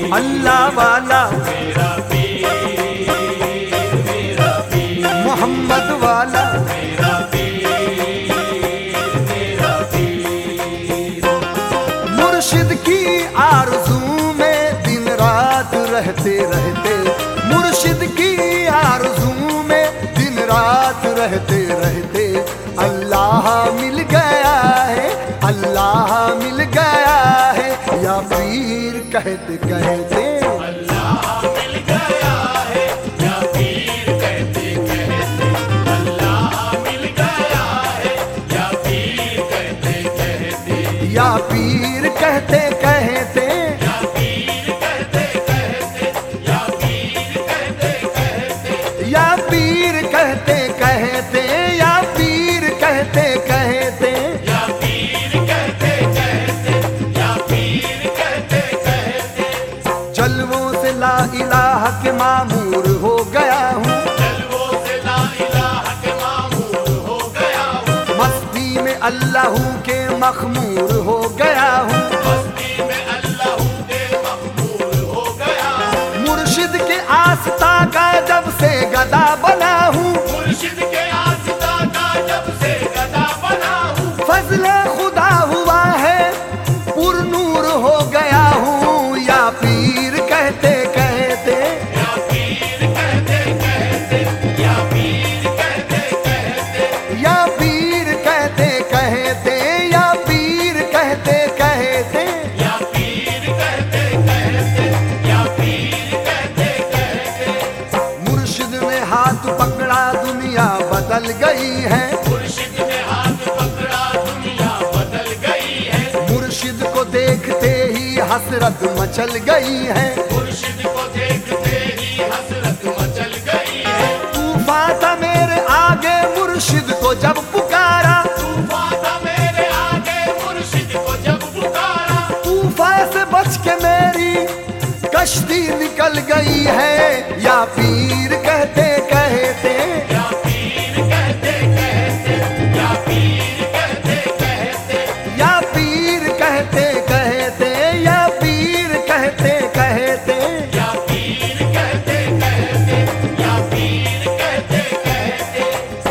अल्लाह वाला मेरा पीर, मेरा पीर, मोहम्मद वाला मेरा पीर, मेरा पीर। मुर्शिद की आरज़ू में दिन रात रहते रहते, मुर्शिद की आरज़ू में दिन रात रहते रहते अल्लाह मिल गया है, अल्लाह मिल गया है। या पीर कहते कहते अल्लाह मिल गया है, या पीर कहते कहते अल्लाह मिल गया है, या पीर कहते कहते, या पीर कहते कहते, या पीर कहते कहते, या पीर कहते कहते, या पीर कहते कहते, या पीर कहते कहते या पीर कहते कहते, या पीर कहते कहते। जलवों से ला इलाहा के मामूर हो गया हूँ, जलवों से ला इलाहा के मामूर हो गया हूँ, मस्ती में अल्लाह के मखमूर हो गया हूँ, मस्ती में अल्लाह के मखमूर हो गया हूँ। मुर्शिद के आस्था का जब से गदा बना हूँ, मुर्शिद के आस्था का जब से गदा बना हूँ, फजले खुदा हुआ है पुरनूर हो गया हूँ। या पीर कहते कहते, या पीर कहते कहते, या पीर कहते कहते, या पीर कहते कहते, या पीर कहते कहते या पीर कहते कहते, या पीर कहते कहते। मुर्शिद ने हाथ पकड़ा दुनिया बदल गई है, मुर्शिद ने हाथ पकड़ा दुनिया बदल गई है, मुर्शिद को देखते ही हसरत मचल गई है, मुर्शिद को देखते ही हसरत मचल गई है। तूफान था मेरे आगे मुर्शिद को जब पुकारा, तूफान था मेरे आगे मुर्शिद को जब पुकारा, तूफान से बच के मेरी कश्ती निकल गई है। या पीर कहते कहते, या पीर कहते कहते, या पीर कहते कहते, या पीर कहते कहते, या पीर कहते कहते या पीर कहते कहते, या पीर कहते कहते।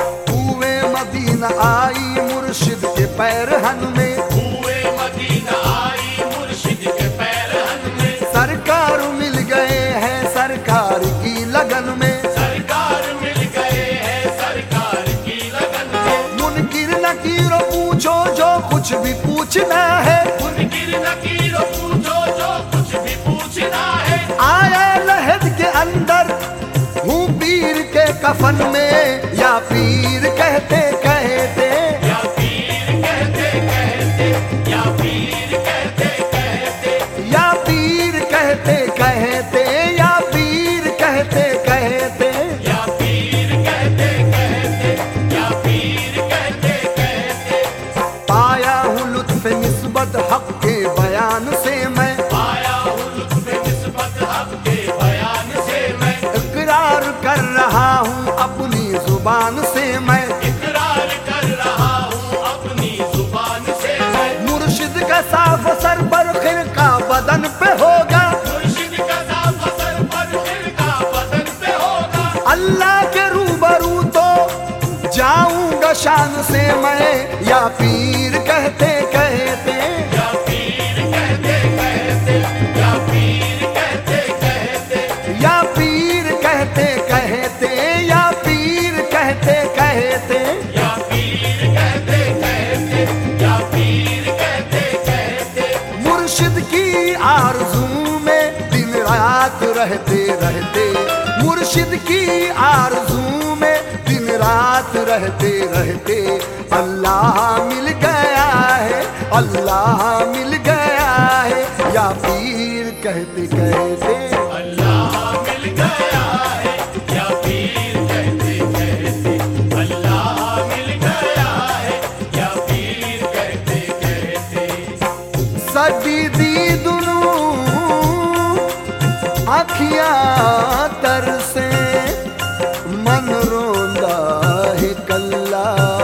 हुए मदीना आई मुर्शिद के पैरहन में, हुए मदीना आई मुर्शिद के पैरहन में, सरकार मिल गए हैं सरकार की लगन में, सरकार मिल गए हैं सरकार की लगन में। मुनकिर नकीरो पूछो जो कुछ भी पूछना है, मुनकिर नकीरो पूछो जो कुछ भी पूछना है, आया लहद के अंदर हूँ पीर के कफन में। या पीर कहते कहते, या पीर कहते कहते, या पीर कहते कहते, या पीर कहते कहते, या पीर कहते कहते या पीर कहते कहते, या पीर कहते कहते। पाया हूँ लुत्फ निस्बत हक के बयान से मैं, आया हूँ लुत्फ़ निस्बत हक के बयान से मैं, इकरार कर रहा हूँ अपनी जुबान से मैं, इकरार कर रहा हूँ अपनी जुबान से मैं। मुर्शिद का साफ सर पर खिरका बदन पे होगा, मुर्शिद का साफ असर पर खिरका बदन पे होगा, अल्लाह के रूबरू तो जाऊंगा शान से मैं। या पीर कहते कहते, या पीर कहते कहते, या पीर कहते कहते, या पीर कहते कहते, या पीर कहते कहते या पीर कहते कहते, या पीर कहते कहते। मुर्शिद की आरज़ू में दिन रात रहते रहते, मुर्शिद की आरज़ू में दिन रात रहते रहते अल्लाह मिल गया है, अल्लाह मिल गया है। या पीर कहते कहते, अल्लाह मिल गया है, या पीर कहते कहते, अल्लाह मिल गया है, या पीर कहते कहते। सदी दी दुनू आखियां तरसे मन रोंदा है कल्ला,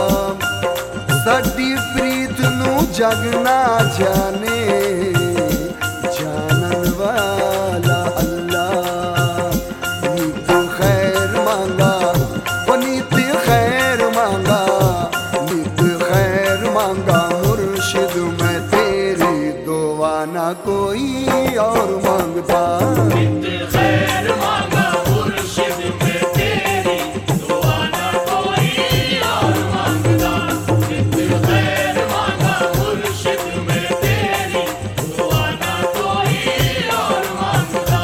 साडी प्रीत नू जग ना जाने जानन वाला। मांगता। नित खैर मांगा मुर्शिद में तेरी, दुआ ना कोई और मांगता। नित खैर मांगा मुर्शिद में तेरी, दुआ ना कोई और मांगता।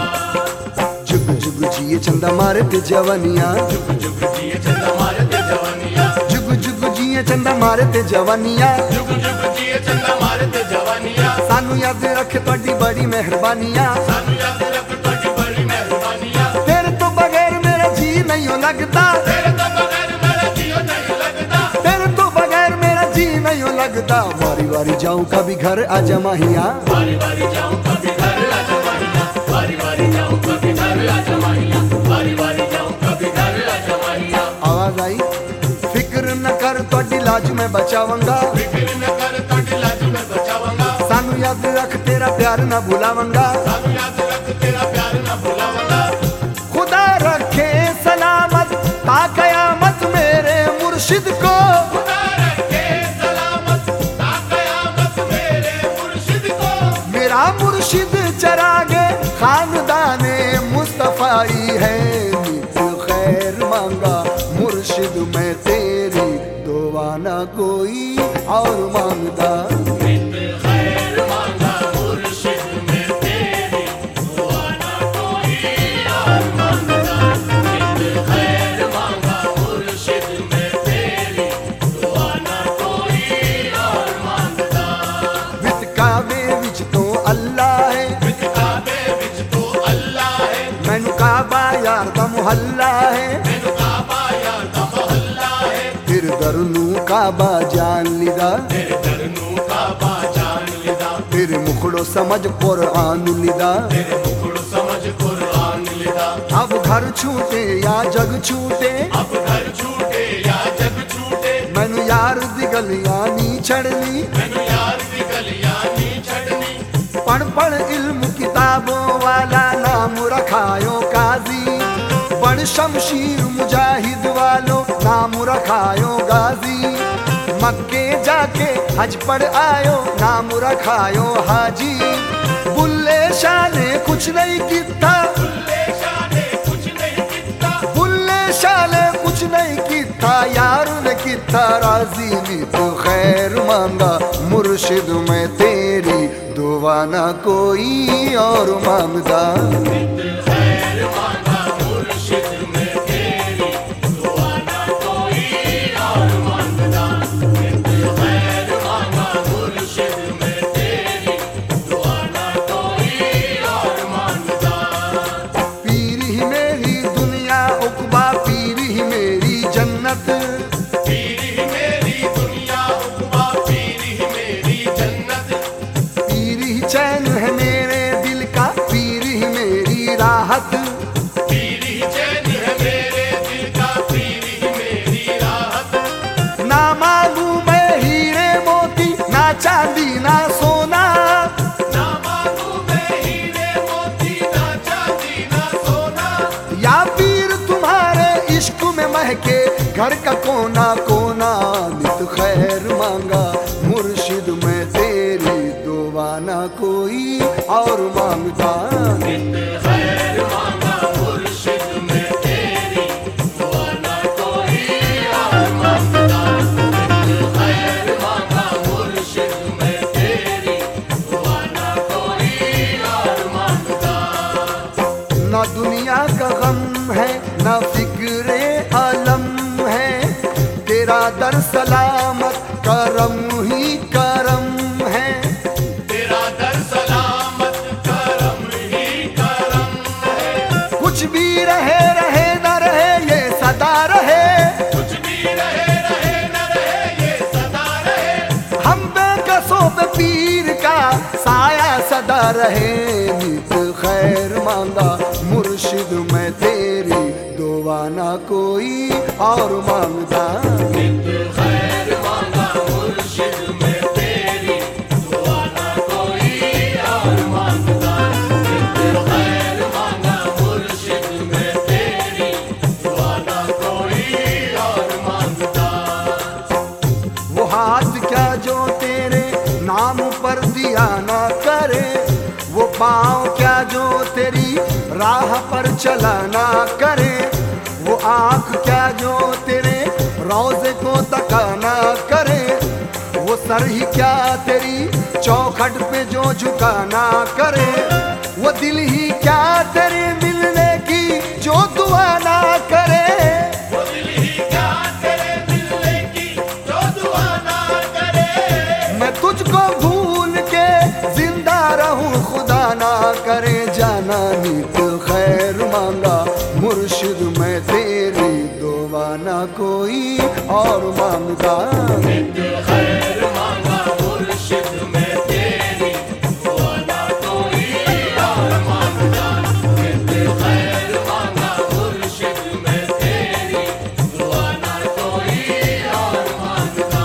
जुग जुग जिए चंदा मारते जवानियां, जुग जुग जिए चंदा मारते जवानिया, जुग जुग जिए चंदा मारते जवानियां। जुग जुग जिए चंदा मारते जवानिया, सानू याद रख तुहाडी बड़ी मेहरबानियां। सानू याद रख तुहाडी बड़ी मेहरबानिया। तेरे तो बगैर मेरा जी नहीं हो लगता, तेरे तो बगैर मेरा जियो नहीं लगता। तेरे तो बगैर मेरा जी नहीं हो लगता। वारी वारी जाऊं कभी घर आजा माहिया, बारी बारी जाऊं कभी घर आजा माहिया, बारी बारी जाऊं कभी घर आजा माहिया, बारी बारी जाऊं कभी घर आजा माहिया। आवाज आई, फिक्र न कर तुहाडी लाज मैं बचावंगा। फिक्र न कर तुहाडी लाज मैं बचावंगा। सानू याद रख तेरा प्यार न भुलावंगा। सानू याद रख तेरा प्यार न भुलावंगा। खुदा रखे सलामत ता कयामत मेरे मुर्शिद को। खुदा रखे सलामत ता कयामत मेरे मुर्शिद को। मेरा मुर्शिद चरागे खानदाने मुस्तफाई है। नित खैर मांगा मुर्शिद में तेरी, दुआ ना कोई और मांगता। नित खैर मांगा मुर्शिद में तेरी, दुआ ना कोई और मांगता। नित खैर मांगा मुर्शिद में तेरी, दुआ ना कोई और मांगता। वित काबे विच तो अल्लाह है, विच काबे विच तो अल्लाह है, मैनू काबा यार दा मुहल्ला है। मैनू काबा यार दा मोहल्ला है। तेरे दर नू काबा जान लिदा, तेरे दर नू काबा जान लिदा, तेरे मुखड़ो समझ कुरान लिदा। तेरे मुखड़ो समझ कुरान लिदा। अब घर छूटे या जग छूटे, अब घर छूटे या जग छूटे, मैनू यार दी गलियां नी छड़नी। मैनू यार दी गलियां नी छड़नी। पढ़ पढ़ इल्म किताबों वाला नाम रखायो काजी। बड़ शमशीर मुजाहिद वालों नाम रखायो गाजी। मक्के जाके हज पढ़ आयो नाम रखायो हाजी। बुल्ले शाह ने कुछ नहीं किता, बुल्ले शाह ने कुछ नहीं किता, बुल्ले शाह ने कुछ नहीं किता। यार ने किता राजी। नित खैर मांगा मुर्शिद में तेरी, दुआ ना कोई और मांगता। नित खैर मांगा मुर्शिद में तेरी, दुआ ना कोई और मांगता। नित खैर मांगा मुर्शिद में तेरी, दुआ ना कोई और मांगता। पीर ही मेरी दुनिया उकबा, पीर ही मेरी जन्नत। पीर ही मेरी दुनिया उक़बा, पीर ही मेरी जन्नत। पीर ही चैन है मेरे दिल का, पीर ही मेरी राहत। पीर ही चैन है मेरे दिल का, पीर ही मेरी राहत। ना मांगू मैं हीरे मोती, ना चांदी ना सोना। ना मांगू मैं हीरे मोती, ना चांदी ना सोना। या पीर तुम्हारे इश्क में महके घर का कोना कोना। नित खैर मांगा मुर्शिद में तेरी, दुआ ना कोई और मांगता। नित खैर मांगा मुर्शिद में तेरी, दुआ ना कोई और मांगता। नित खैर मांगा मुर्शिद में तेरी, दुआ ना कोई और मांगता। ना दुनिया का गम है ना फिक्रे आलम है। तेरा दर सलामत करम ही करम है। तेरा दर सलामत करम ही करम है। कुछ भी रहे रहे न रहे ये सदा रहे। कुछ भी रहे रहे न रहे ये सदा रहे। हम बेकसों पे पीर का साया सदा रहे। नित खैर मांगा मुर्शिद में तेरी, दुआ ना कोई और मांगता। नित खैर मांगा मुर्शिद में तेरी, दुआ ना कोई और मांगता। नित खैर मांगा मुर्शिद में तेरी, दुआ ना कोई और मांगता। वो हाथ क्या जो तेरे नाम पर दिया ना करे, वो पाँव क्या जो तेरी राह पर चला ना करे, वो आँख क्या जो तेरे रोज़े को तका ना करे, वो सर ही क्या तेरी चौखट पे जो झुका ना करे, वो दिल ही क्या तेरे मिलने की जो दुआ ना करे। वो दिल ही क्या तेरे मिलने की जो दुआ ना करे। मैं तुझको भूल के जिंदा रहूं खुदा ना करे, जाना नीत खैर मांगा मुर्शिद मैं तेरी, दुआ ना कोई और मांगता। नित खैर मांगा मुर्शिद मैं तेरी, दुआ ना कोई और मांगता। नित खैर मांगा मुर्शिद मैं तेरी, दुआ ना कोई और मांगता।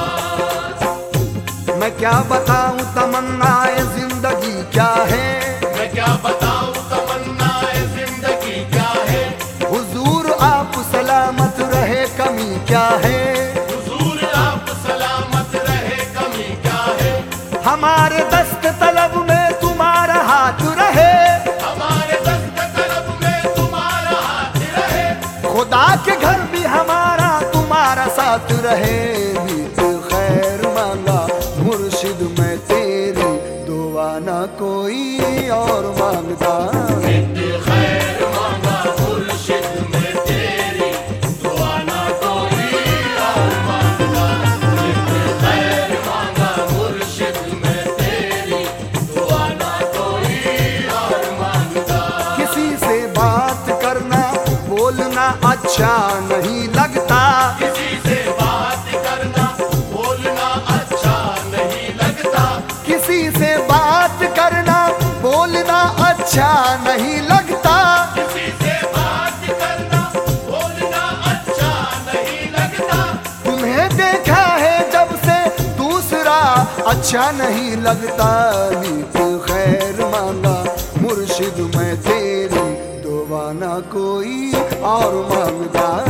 मैं क्या बताऊं तमन्नाए जिंदगी क्या है, मैं क्या बताऊं तमन्नाए जिंदगी क्या है। हुजूर आप सलामत रहे कमी क्या है, हुजूर आप सलामत रहे कमी क्या है। हमारे दस्त तलब में तुम्हारा हाथ रहे, हमारे दस्त तलब में तुम्हारा हाथ रहे। खुदा के घर भी हमारा तुम्हारा साथ रहे। नीत खैर मांगा मुर्शिद मैं तेरी, दुआ ना कोई और मांगता। नित खैर मांगा मुर्शिद मैं तेरी, दुआ ना कोई और मांगता। नित खैर मांगा मुर्शिद मैं तेरी, दुआ ना कोई और मांगता। किसी से बात करना बोलना अच्छा नहीं लगता, किसी से बात करना बोलना अच्छा नहीं लगता। किसी से बात करना बोलना अच्छा नहीं लगता, किसी से बात करना बोलना अच्छा नहीं लगता। तुम्हें देखा है जब से दूसरा अच्छा नहीं लगता। नीत खैर मांगा मुर्शिद मैं तेरी, दुआ ना कोई और मांगता।